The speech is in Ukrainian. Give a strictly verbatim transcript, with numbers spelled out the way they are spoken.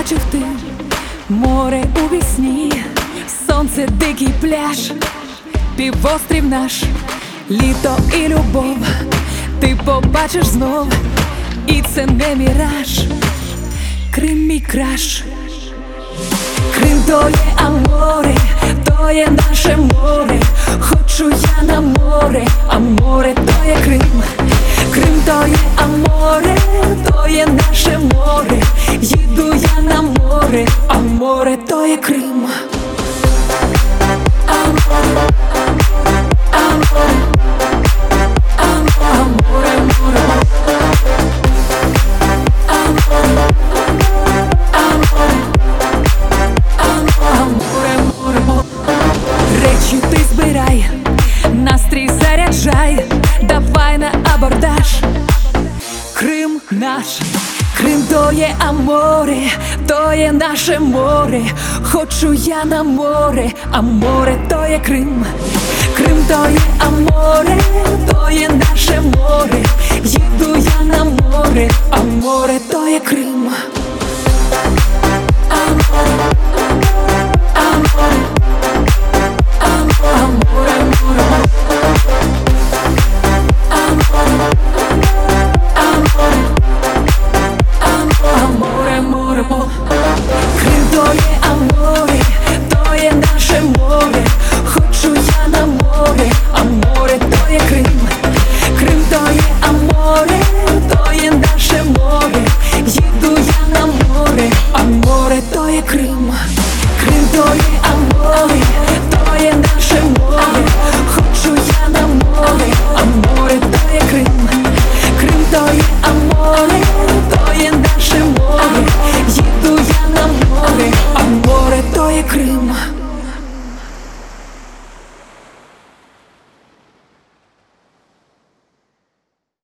бачив ти море у вісні, сонце, дикий пляж, півострів наш, літо і любов. Ти побачиш знов, і це не міраж. Крим мій краш. Крим то є аморе, то є наше море. Хочу я на море, а море то є Крим. Крим то є аморе, то є наше море. Їду я на море, а море то є Крим. Аморе, аморе, аморе, море. Речі ти збирай, настрій заряджай, давай на абордаж. Крим наш, Крим то є аморе, то є наше море. Хочу я на море, а море то є Крим. Крим то є аморе, то є наше море. Їду я на море, а море то є Крим. Аморе.